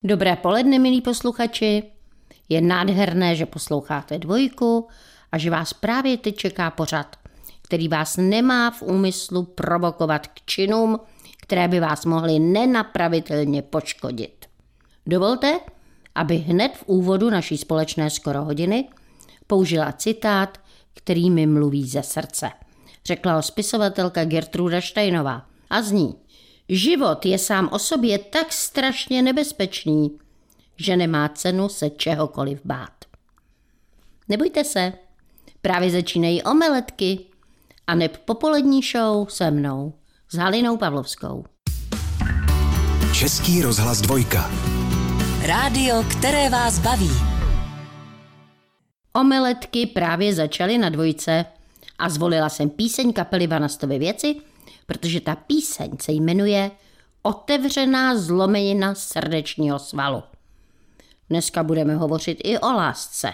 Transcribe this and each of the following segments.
Dobré poledne, milí posluchači. Je nádherné, že posloucháte Dvojku a že vás právě teď čeká pořad, který vás nemá v úmyslu provokovat k činům, které by vás mohly nenapravitelně poškodit. Dovolte, aby hned v úvodu naší společné skoro hodiny použila citát, který mi mluví ze srdce. Řekla ho spisovatelka Gertruda Steinová a zní: život je sám o sobě tak strašně nebezpečný, že nemá cenu se čehokoliv bát. Nebojte se, právě začínají omeletky a neb popolední show se mnou, s Halinou Pavlovskou. Český rozhlas Dvojka. Rádio, které vás baví. Omeletky právě začaly na Dvojce a zvolila jsem píseň kapely Vanastovy věci, protože ta píseň se jmenuje Otevřená zlomenina srdečního svalu. Dneska budeme hovořit i o lásce.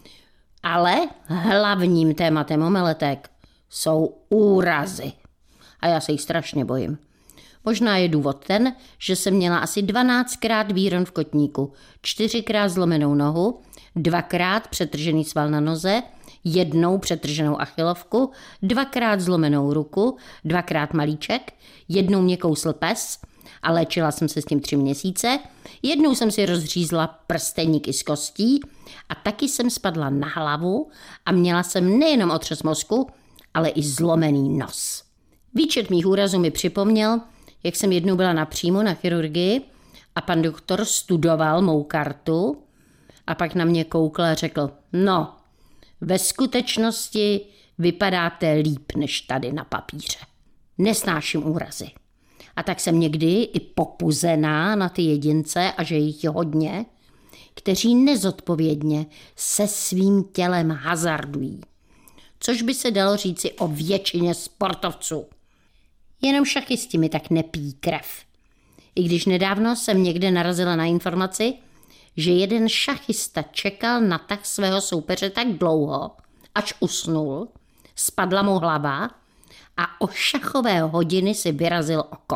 Ale hlavním tématem omeletek jsou úrazy. A já se jich strašně bojím. Možná je důvod ten, že jsem měla asi 12krát výron v kotníku, 4krát zlomenou nohu, 2krát přetržený sval na noze, 1 přetrženou achilovku, 2krát zlomenou ruku, 2krát malíček, 1 mě kousl pes a léčila jsem se s tím 3 měsíce, 1 jsem si rozřízla prsteník i z kostí a taky jsem spadla na hlavu a měla jsem nejenom otřes mozku, ale i zlomený nos. Výčet mých úrazů mi připomněl, jak jsem jednou byla napřímo na chirurgii a pan doktor studoval mou kartu a pak na mě koukl a řekl: no, ve skutečnosti vypadáte líp než tady na papíře. Nesnáším úrazy. A tak jsem někdy i popuzená na ty jedince, a že jich je hodně, kteří nezodpovědně se svým tělem hazardují. Což by se dalo říci o většině sportovců. Jenom šachisti mi tak nepijí krev. I když nedávno jsem někde narazila na informaci, že jeden šachista čekal na tah svého soupeře tak dlouho, až usnul, spadla mu hlava a o šachové hodiny si vyrazil oko.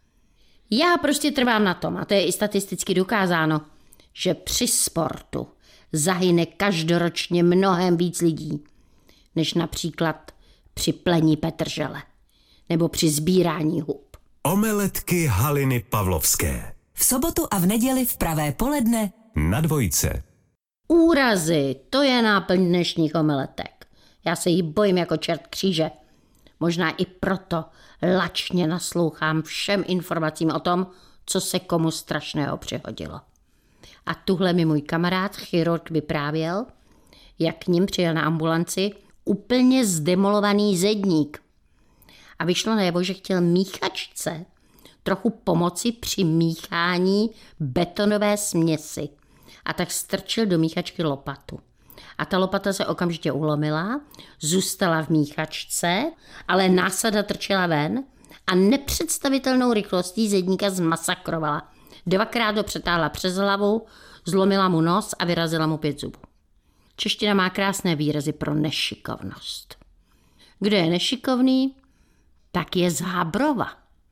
Já prostě trvám na tom, a to je i statisticky dokázáno, že při sportu zahyne každoročně mnohem víc lidí, než například při plení petržele nebo při sbírání hub. Omeletky Haliny Pavlovské. V sobotu a v neděli v pravé poledne Na Dvojce. Úrazy, to je náplň dnešních omeletek. Já se jich bojím jako čert kříže. Možná i proto lačně naslouchám všem informacím o tom, co se komu strašného přihodilo. A tuhle mi můj kamarád chirurg vyprávěl, jak k ním přijel na ambulanci úplně zdemolovaný zedník. A vyšlo najevo, že chtěl míchačce trochu pomoci při míchání betonové směsi. A tak strčil do míchačky lopatu. A ta lopata se okamžitě ulomila, zůstala v míchačce, ale násada trčela ven a nepředstavitelnou rychlostí zedníka zmasakrovala. 2krát ho přetáhla přes hlavu, zlomila mu nos a vyrazila mu 5 zubů. Čeština má krásné výrazy pro nešikovnost. Kdo je nešikovný, tak je z Hábrova.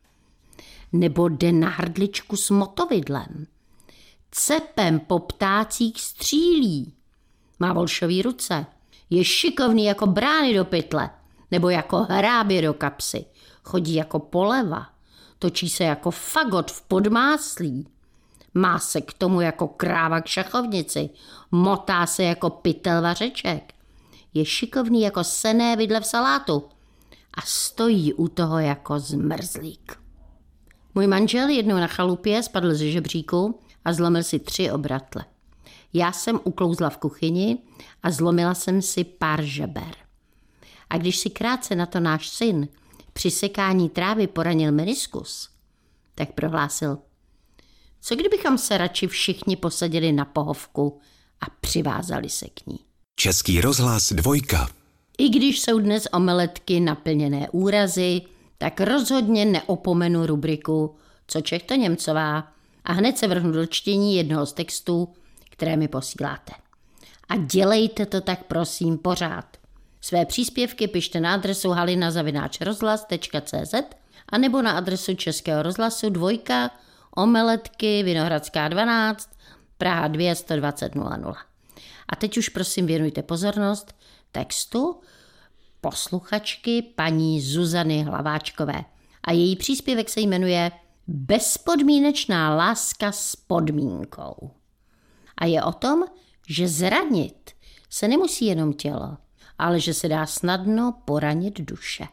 Nebo jde na hrdličku s motovidlem. Cepem po ptácích střílí. Má volšový ruce. Je šikovný jako brány do pytle. Nebo jako hrábě do kapsy. Chodí jako poleva. Točí se jako fagot v podmáslí. Má se k tomu jako kráva k šachovnici. Motá se jako pytel vařeček. Je šikovný jako senné vidle v salátu. A stojí u toho jako zmrzlík. Můj manžel jednou na chalupě spadl ze žebříku a zlomil si 3 obratle. Já jsem uklouzla v kuchyni a zlomila jsem si pár žeber. A když si krátce na to náš syn při sekání trávy poranil meniskus, tak prohlásil: co kdybychom se radši všichni posadili na pohovku a přivázali se k ní. Český rozhlas Dvojka. I když jsou dnes omeletky naplněné úrazy, tak rozhodně neopomenu rubriku Co Čech to Němcová a hned se vrhnu do čtení jednoho z textů, které mi posíláte. A dělejte to tak prosím pořád. Své příspěvky pište na adresu halina@rozhlas.cz a nebo na adresu Českého rozhlasu 2 Omeletky, Vinohradská 12, Praha 2, 120 00. A teď už prosím věnujte pozornost textu posluchačky paní Zuzany Hlaváčkové. A její příspěvek se jmenuje Bezpodmínečná láska s podmínkou. A je o tom, že zranit se nemusí jenom tělo, ale že se dá snadno poranit duše.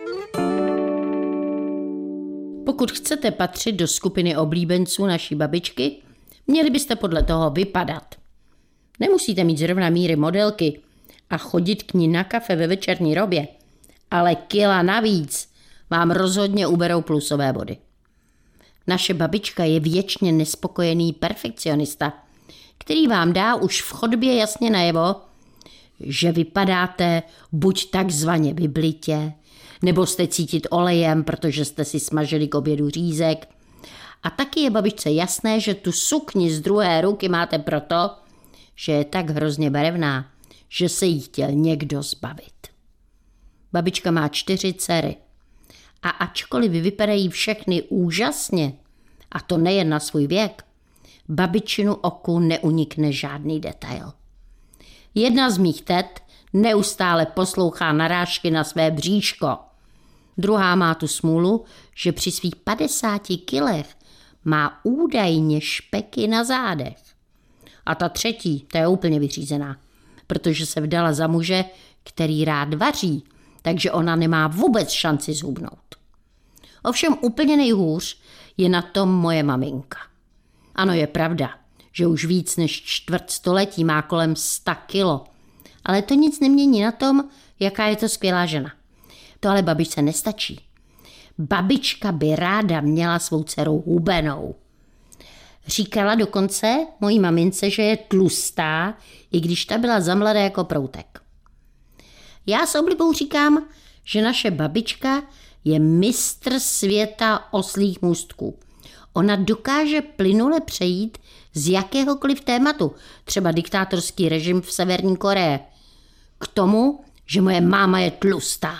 Pokud chcete patřit do skupiny oblíbenců naší babičky, měli byste podle toho vypadat. Nemusíte mít zrovna míry modelky a chodit k ní na kafe ve večerní robě, ale kila navíc vám rozhodně uberou plusové body. Naše babička je věčně nespokojený perfekcionista, který vám dá už v chodbě jasně najevo, že vypadáte buď takzvaně vyblitě, nebo jste cítit olejem, protože jste si smažili k obědu řízek. A taky je babičce jasné, že tu sukni z druhé ruky máte proto, že je tak hrozně barevná, že se jí chtěl někdo zbavit. Babička má 4 dcery. A ačkoliv vypadají všechny úžasně, a to nejen na svůj věk, babičinu oku neunikne žádný detail. Jedna z mých tet neustále poslouchá narážky na své bříško. Druhá má tu smůlu, že při svých 50 kilech má údajně špeky na zádech. A ta třetí, ta je úplně vyřízená, protože se vdala za muže, který rád vaří, takže ona nemá vůbec šanci zhubnout. Ovšem úplně nejhůř je na tom moje maminka. Ano, je pravda, že už víc než čtvrt století má kolem 100 kilo, ale to nic nemění na tom, jaká je to skvělá žena. To ale babičce nestačí. Babička by ráda měla svou dceru hubenou. Říkala dokonce mojí mamince, že je tlustá, i když ta byla zamladá jako proutek. Já s oblibou říkám, že naše babička je mistr světa oslích můstků. Ona dokáže plynule přejít z jakéhokoliv tématu, třeba diktátorský režim v Severní Koreji, k tomu, že moje máma je tlustá.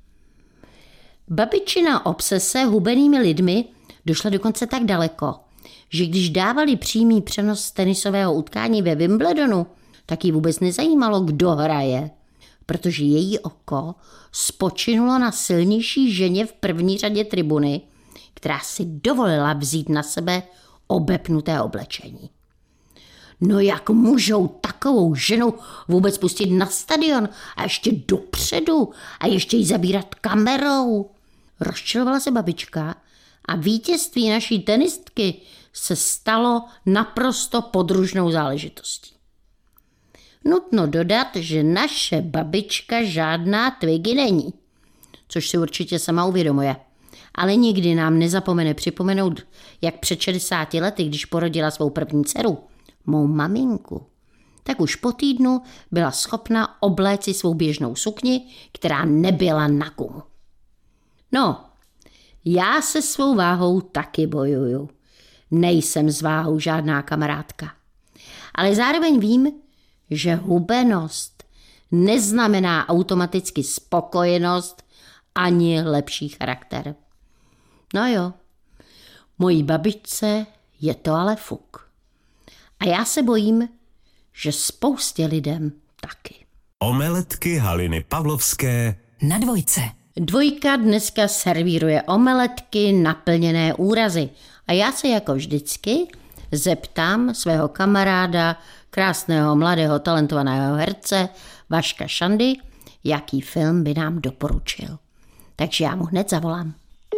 Babičina obsese hubenými lidmi došla dokonce tak daleko, že když dávali přímý přenos tenisového utkání ve Wimbledonu, tak jí vůbec nezajímalo, kdo hraje, protože její oko spočinulo na silnější ženě v první řadě tribuny, která si dovolila vzít na sebe obepnuté oblečení. No jak můžou takovou ženu vůbec pustit na stadion a ještě dopředu a ještě jí zabírat kamerou? Rozčilovala se babička a vítězství naší tenistky se stalo naprosto podružnou záležitostí. Nutno dodat, že naše babička žádná Twiggy není, což si určitě sama uvědomuje. Ale nikdy nám nezapomene připomenout, jak před 60 lety, když porodila svou první dceru, mou maminku, tak už po týdnu byla schopna obléci svou běžnou sukni, která nebyla na gumu. No, já se svou váhou taky bojuju. Nejsem s váhou žádná kamarádka. Ale zároveň vím, že hubenost neznamená automaticky spokojenost ani lepší charakter. No jo, mojí babičce je to ale fuk. A já se bojím, že spoustě lidem taky. Omeletky Haliny Pavlovské Na dvojce. Dvojka dneska servíruje omeletky naplněné úrazy. A já se jako vždycky zeptám svého kamaráda, krásného, mladého, talentovaného herce Vaška Šandy, jaký film by nám doporučil. Takže já mu hned zavolám.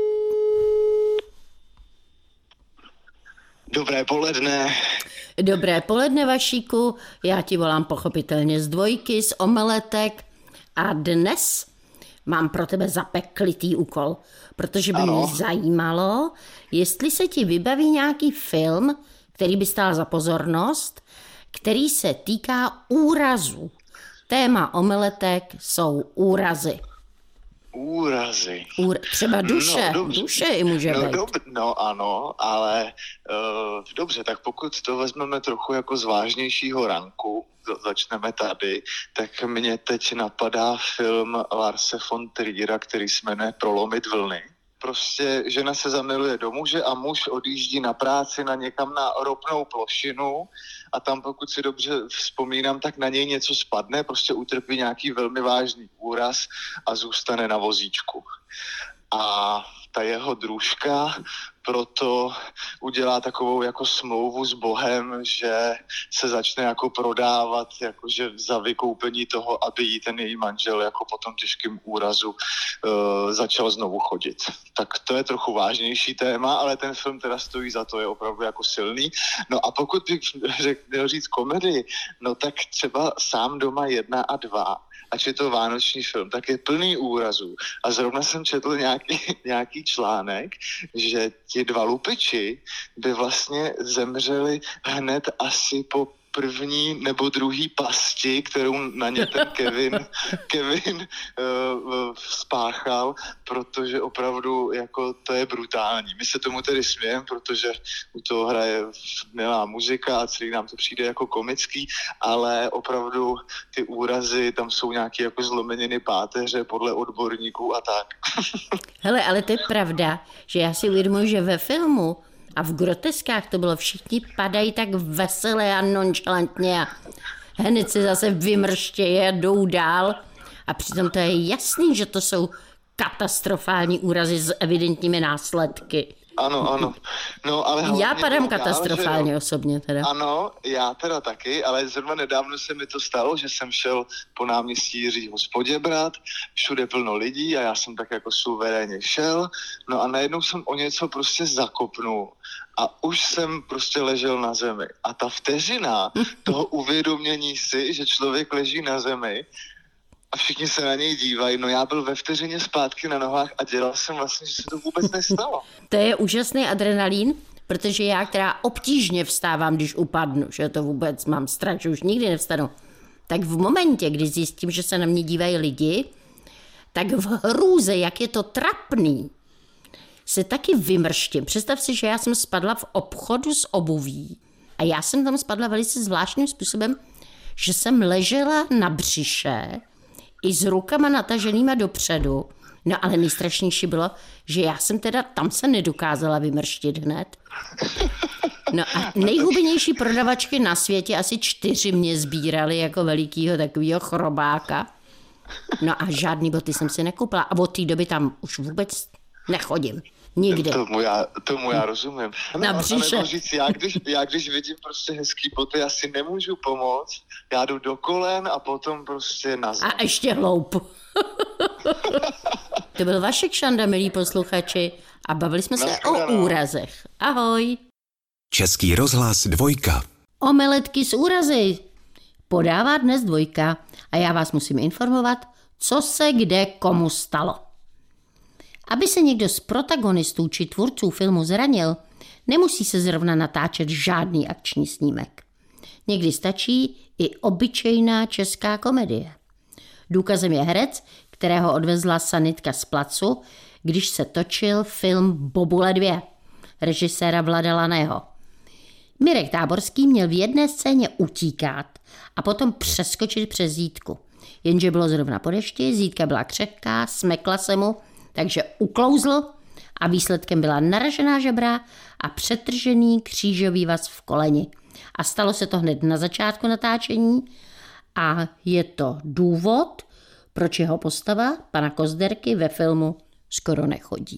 Dobré poledne. Dobré poledne, Vašíku. Já ti volám pochopitelně z dvojky, z omeletek. A dnes mám pro tebe zapeklitý úkol, protože by mě zajímalo, jestli se ti vybaví nějaký film, který by stál za pozornost, který se týká úrazů. Téma omeletek jsou úrazy. Úrazy. Třeba duše. No, duše i může být. No ano, ale dobře, tak pokud to vezmeme trochu jako z vážnějšího ranku, začneme tady, tak mě teď napadá film Larse von Triera, který se jmenuje Prolomit vlny. prostě žena se zamiluje do muže a muž odjíždí na práci na někam na ropnou plošinu a tam, pokud si dobře vzpomínám, tak na něj něco spadne, prostě utrpí nějaký velmi vážný úraz a zůstane na vozíčku. A ta jeho družka proto udělá takovou jako smlouvu s Bohem, že se začne jako prodávat jakože za vykoupení toho, aby jí ten její manžel jako po tom těžkém úrazu začal znovu chodit. Tak to je trochu vážnější téma, ale ten film teda stojí za to, je opravdu jako silný. No a pokud bych měl říct komedii, no tak třeba Sám doma 1 a 2, ač je to vánoční film, tak je plný úrazů. A zrovna jsem četl nějaký článek, že ti 2 lupiči by vlastně zemřeli hned asi po první nebo druhý pasti, kterou na ně ten Kevin spáchal, protože opravdu jako to je brutální. My se tomu tedy smějeme, protože u toho hraje milá muzika a celý nám to přijde jako komický, ale opravdu ty úrazy, tam jsou nějaké jako zlomeniny páteře podle odborníků a tak. Hele, ale to je pravda, že já si uvědomuji, že ve filmu a v groteskách to bylo, všichni padají tak veselé a nonchalantně a hned se zase vymrštějí a jdou dál. A přitom to je jasný, že to jsou katastrofální úrazy s evidentními následky. Ano. No, ale já padám katastrofálně osobně teda. Ano, já teda taky, ale zrovna nedávno se mi to stalo, že jsem šel po náměstí Jiřího z Poděbrad, všude plno lidí a já jsem tak jako suverénně šel, no a najednou jsem o něco prostě zakopnul a už jsem prostě ležel na zemi. A ta vteřina toho uvědomění si, že člověk leží na zemi, a všichni se na něj dívají. No já byl ve vteřině zpátky na nohách a dělal jsem vlastně, že se to vůbec nestalo. To je úžasný adrenalín, protože já, která obtížně vstávám, když upadnu, že to vůbec mám strach, že už nikdy nevstanu, tak v momentě, kdy zjistím, že se na mě dívají lidi, tak v hrůze, jak je to trapný, se taky vymrštím. Představ si, že já jsem spadla v obchodu s obuví a já jsem tam spadla velice zvláštním způsobem, že jsem ležela na břiše i s rukama nataženýma dopředu. No ale nejstrašnější bylo, že já jsem teda tam se nedokázala vymrštit hned. No a nejhubenější prodavačky na světě, asi 4 mě sbírali jako velikýho takovýho chrobáka. No a žádný boty jsem si nekoupila a od té doby tam už vůbec nechodím. Nikdy. Tomu já rozumím. Na břiše. Nebo říct, já když vidím prostě hezký boty, já si nemůžu pomoct. Já jdu do kolen a potom prostě na zem. A ještě hloup. To byl Vašek Šanda, milí posluchači, a bavili jsme se o úrazech. Ahoj. Český rozhlas 2. Omeletky s úrazy podává dnes 2 a já vás musím informovat, co se kde komu stalo. Aby se někdo z protagonistů či tvůrců filmu zranil, nemusí se zrovna natáčet žádný akční snímek. Někdy stačí i obyčejná česká komedie. Důkazem je herec, kterého odvezla sanitka z placu, když se točil film Bobule 2, režiséra Vlada Laného. Mirek Táborský měl v jedné scéně utíkat a potom přeskočit přes Zítku. Jenže bylo zrovna po dešti, Zítka byla křehká, smekla se mu, takže uklouzl a výsledkem byla naražená žebra a přetržený křížový vaz v koleni. A stalo se to hned na začátku natáčení a je to důvod, proč jeho postava, pana Kozderky, ve filmu skoro nechodí.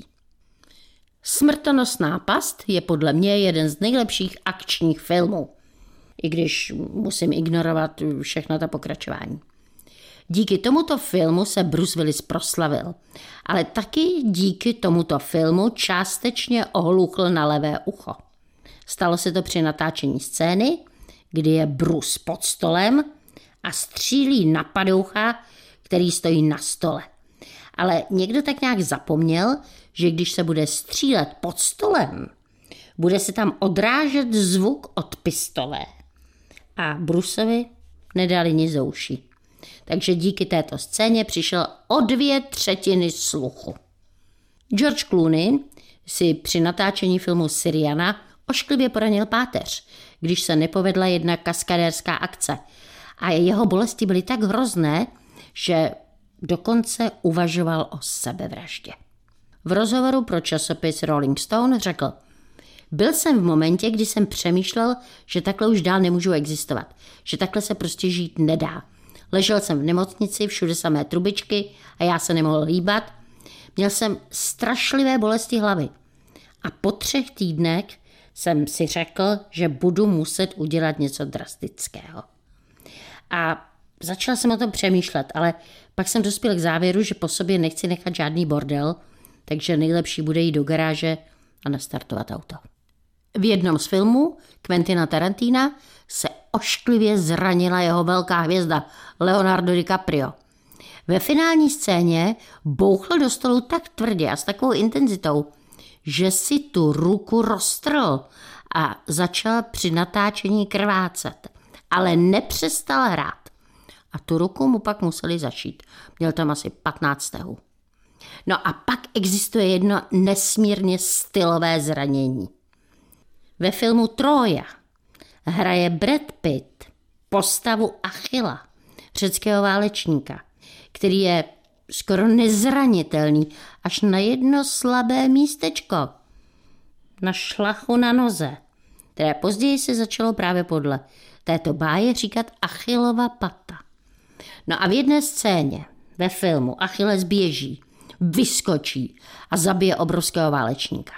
Smrtonosná past je podle mě jeden z nejlepších akčních filmů, i když musím ignorovat všechna ta pokračování. Díky tomuto filmu se Bruce Willis proslavil, ale taky díky tomuto filmu částečně ohluchl na levé ucho. Stalo se to při natáčení scény, kdy je Bruce pod stolem a střílí na padoucha, který stojí na stole. Ale někdo tak nějak zapomněl, že když se bude střílet pod stolem, bude se tam odrážet zvuk od pistole. A Bruceovi nedali nic do uší. Takže díky této scéně přišel o 2/3 sluchu. George Clooney si při natáčení filmu Syriana ošklivě poranil páteř, když se nepovedla jedna kaskadérská akce. A jeho bolesti byly tak hrozné, že dokonce uvažoval o sebevraždě. v rozhovoru pro časopis Rolling Stone řekl: byl jsem v momentě, kdy jsem přemýšlel, že takhle už dál nemůžu existovat, že takhle se prostě žít nedá. Ležel jsem v nemocnici, všude samé trubičky a já se nemohl hýbat. Měl jsem strašlivé bolesti hlavy. A po 3 týdnech jsem si řekl, že budu muset udělat něco drastického. A začal jsem o tom přemýšlet, ale pak jsem dospěl k závěru, že po sobě nechci nechat žádný bordel, takže nejlepší bude jít do garáže a nastartovat auto. V jednom z filmů Quentina Tarantina se ošklivě zranila jeho velká hvězda Leonardo DiCaprio. Ve finální scéně bouchl do stolu tak tvrdě a s takovou intenzitou, že si tu ruku roztrhl a začal při natáčení krvácet, ale nepřestal hrát. A tu ruku mu pak museli zašít. Měl tam asi 15 stehů. No a pak existuje jedno nesmírně stylové zranění. Ve filmu Trója hraje Brad Pitt postavu Achilla, řeckého válečníka, který je skoro nezranitelný až na jedno slabé místečko. Na šlachu na noze, které později se začalo právě podle této báje říkat Achillova pata. No a v jedné scéně ve filmu Achilles běží, vyskočí a zabije obrovského válečníka.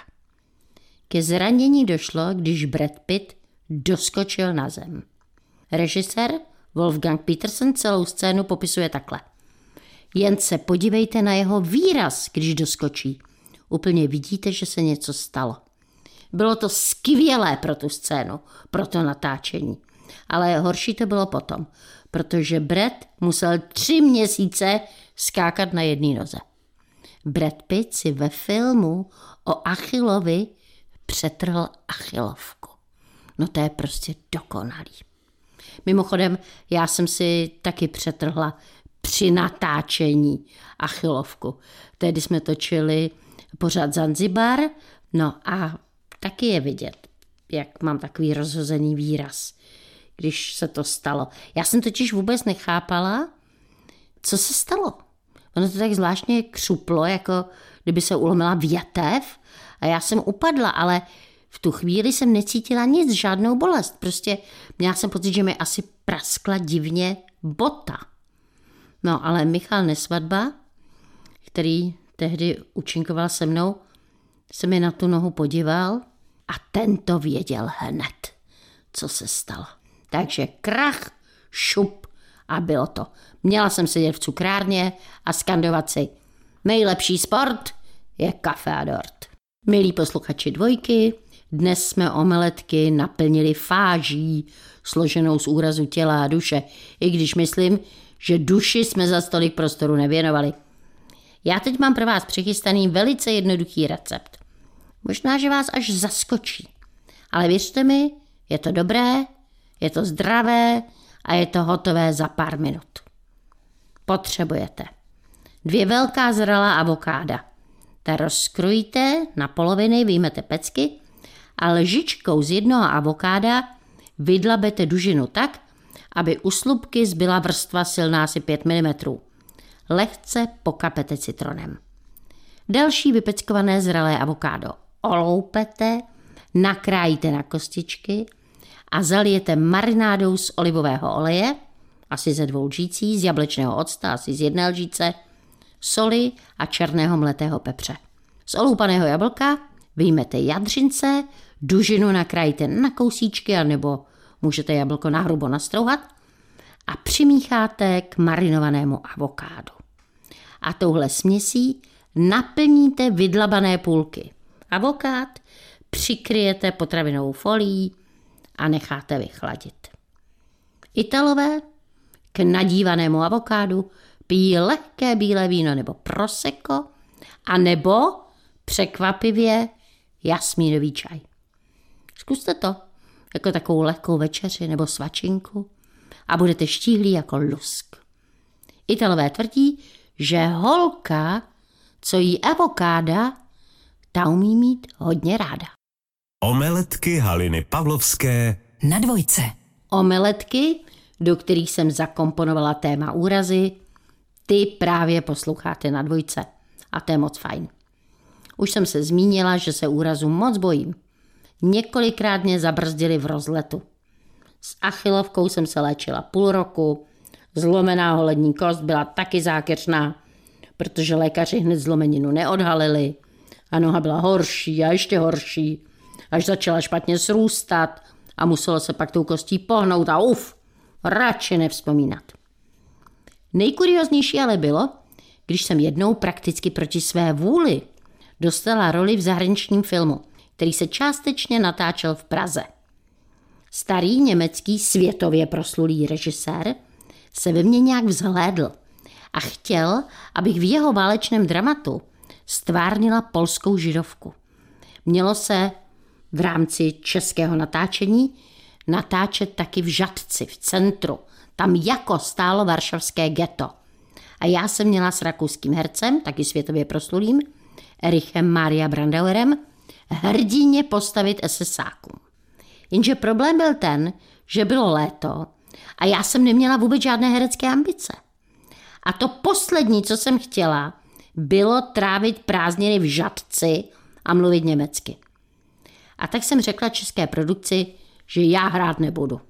Ke zranění došlo, když Brad Pitt doskočil na zem. Režisér Wolfgang Petersen celou scénu popisuje takhle. Jen se podívejte na jeho výraz, když doskočí. Úplně vidíte, že se něco stalo. Bylo to skvělé pro tu scénu, pro to natáčení. Ale horší to bylo potom, protože Brad musel 3 měsíce skákat na jedné noze. Brad Pitt si ve filmu o Achillovi přetrhl achilovku. No to je prostě dokonalý. Mimochodem, já jsem si taky přetrhla při natáčení achilovku. Tehdy jsme točili pořád Zanzibar, no a taky je vidět, jak mám takový rozhozený výraz, když se to stalo. Já jsem totiž vůbec nechápala, co se stalo. Ono to tak zvláštně křuplo, jako kdyby se ulomila větev a já jsem upadla, ale v tu chvíli jsem necítila nic, žádnou bolest. Prostě měla jsem pocit, že mi asi praskla divně bota. No ale Michal Nesvadba, který tehdy účinkoval se mnou, se mi na tu nohu podíval a ten to věděl hned, co se stalo. Takže krach, šup a bylo to. Měla jsem sedět v cukrárně a skandovat si: nejlepší sport je kafe a dort. Milí posluchači Dvojky, dnes jsme omeletky naplnili fáží, složenou z úrazu těla a duše, i když myslím, že duši jsme za tolik prostoru nevěnovali. Já teď mám pro vás přichystaný velice jednoduchý recept. Možná, že vás až zaskočí, ale věřte mi, je to dobré, je to zdravé a je to hotové za pár minut. Potřebujete 2 velká zralá avokáda. Ta rozkrojíte na poloviny, vyjmete pecky a lžičkou z jednoho avokáda vydlabete dužinu tak, aby u slupky zbyla vrstva silná asi 5 mm. Lehce pokapete citronem. Další vypeckované zralé avokádo oloupete, nakrájíte na kostičky a zalijete marinádou z olivového oleje, asi ze 2 lžící, z jablečného octa, asi z 1 lžíce, soli a černého mletého pepře. Z oloupaného jablka vyjmete jadřince, dužinu nakrájíte na kousíčky, anebo můžete jablko nahrubo nastrouhat a přimícháte k marinovanému avokádu. A touhle směsí naplníte vydlabané půlky. Avokád přikryjete potravinovou folií a necháte vychladit. Italové k nadívanému avokádu pijí lehké bílé víno nebo prosecco a nebo překvapivě jasmínový čaj. Zkuste to jako takovou lehkou večeři nebo svačinku a budete štíhlí jako lusk. Italové tvrdí, že holka, co jí avokáda, ta umí mít hodně ráda. Omeletky Haliny Pavlovské na Dvojce. Omeletky, do kterých jsem zakomponovala téma úrazy, ty právě posloucháte na Dvojce. A to je moc fajn. Už jsem se zmínila, že se úrazu moc bojím. Několikrát mě zabrzdili v rozletu. S achilovkou jsem se léčila půl roku, zlomená holední kost byla taky zákeřná, protože lékaři hned zlomeninu neodhalili a noha byla horší a ještě horší, až začala špatně srůstat a muselo se pak tou kostí pohnout a radši nevzpomínat. Nejkurioznější ale bylo, když jsem jednou prakticky proti své vůli dostala roli v zahraničním filmu, který se částečně natáčel v Praze. Starý německý světově proslulý režisér se ve mně nějak vzhlédl a chtěl, abych v jeho válečném dramatu stvárnila polskou židovku. Mělo se v rámci českého natáčení natáčet taky v Žatci, v centru. Tam jako stálo varšavské ghetto. A já jsem měla s rakouským hercem, taky světově proslulým, Erichem Maria Brandauerem, hrdině postavit SSákům. Jenže problém byl ten, že bylo léto a já jsem neměla vůbec žádné herecké ambice. A to poslední, co jsem chtěla, bylo trávit prázdniny v Žatci a mluvit německy. A tak jsem řekla české produkci, že já hrát nebudu.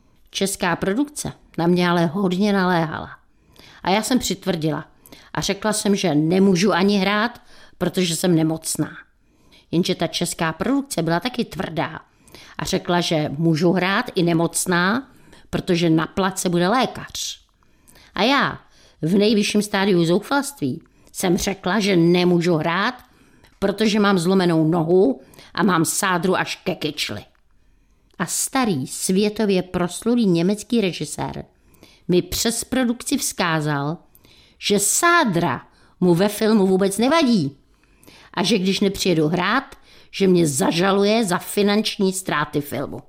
Česká produkce na mě ale hodně naléhala. A já jsem přitvrdila a řekla jsem, že nemůžu ani hrát, protože jsem nemocná. Jenže ta česká produkce byla taky tvrdá a řekla, že můžu hrát i nemocná, protože na place bude lékař. A já v nejvyšším stádiu zoufalství jsem řekla, že nemůžu hrát, protože mám zlomenou nohu a mám sádru až ke kyčli. A starý světově proslulý německý režisér mi přes produkci vzkázal, že sádra mu ve filmu vůbec nevadí a že když nepřijedu hrát, že mě zažaluje za finanční ztráty filmu.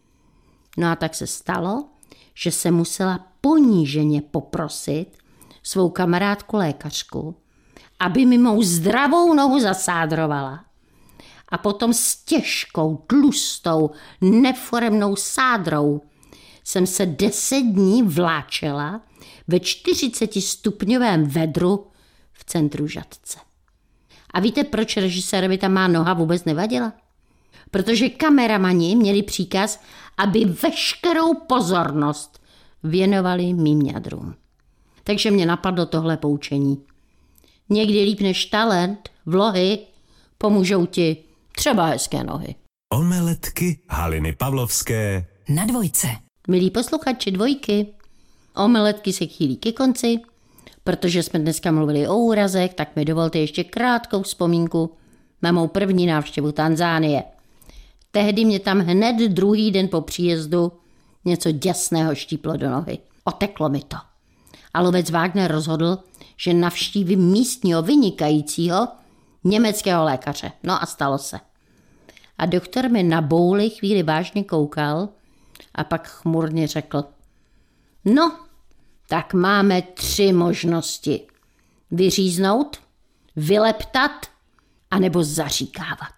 No a tak se stalo, že jsem musela poníženě poprosit svou kamarádku lékařku, aby mi mou zdravou nohu zasádrovala. A potom s těžkou, tlustou, neforemnou sádrou jsem se 10 dní vláčela ve 40stupňovém vedru v centru Žatce. A víte, proč režisérovi ta má noha vůbec nevadila? Protože kameramani měli příkaz, aby veškerou pozornost věnovali mým ňadrům. Takže mě napadlo tohle poučení. Někdy líp než talent, vlohy, pomůžou ti třeba hezké nohy. Omeletky Haliny Pavlovské Na dvojce. Milí posluchači Dvojky, omeletky se chýlí ke konci. Protože jsme dneska mluvili o úrazech, tak mi dovolte ještě krátkou vzpomínku na mou první návštěvu Tanzánie. Tehdy mě tam hned druhý den po příjezdu něco děsného štíplo do nohy. Oteklo mi to. A lovec Wagner rozhodl, že navštívím místního vynikajícího německého lékaře. No a stalo se. A doktor mi na bouli chvíli vážně koukal a pak chmurně řekl: No, tak máme 3 možnosti. Vyříznout, vyleptat, anebo zaříkávat.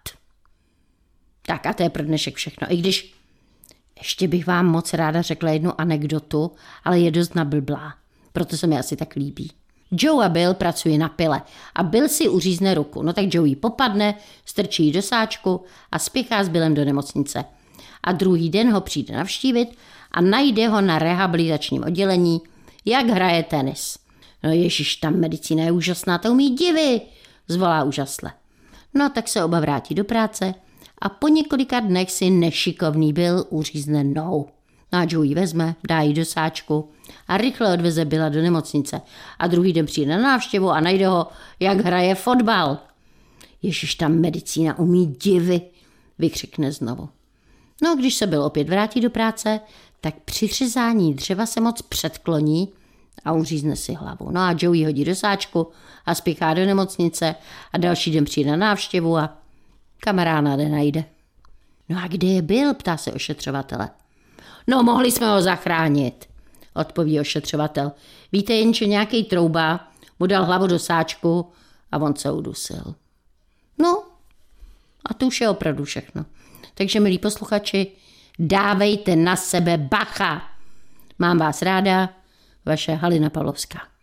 Tak a to je pro dnešek všechno. I když ještě bych vám moc ráda řekla jednu anekdotu, ale je dost nablblá. Proto se mi asi tak líbí. Joe a Bill pracují na pile a Bill si uřízne ruku. No tak Joe ji popadne, strčí ji do sáčku a spěchá s Billem do nemocnice. A druhý den ho přijde navštívit a najde ho na rehabilitačním oddělení, jak hraje tenis. No ježiš, tam medicína je úžasná, to umí divy, zvolá úžasle. No tak se oba vrátí do práce a po několika dnech si nešikovný Bill uřízne nohu. No a Joe ji vezme, dá ji do sáčku a rychle odveze Billa do nemocnice. A druhý den přijde na návštěvu a najde ho, jak hraje fotbal. Ježiš, tam medicína umí divy, vykřikne znovu. No když se Bill opět vrátí do práce, tak při řezání dřeva se moc předkloní a uřízne si hlavu. No a Joe ji hodí do sáčku a spěchá do nemocnice a další den přijde na návštěvu a kamaráda nenajde. No a kde je Bill, ptá se ošetřovatele. No mohli jsme ho zachránit, odpoví ošetřovatel. Víte, jenže nějaký trouba mu dal hlavu do sáčku a on se udusil. No a to už je opravdu všechno. Takže milí posluchači, dávejte na sebe bacha. Mám vás ráda, vaše Halina Pavlovská.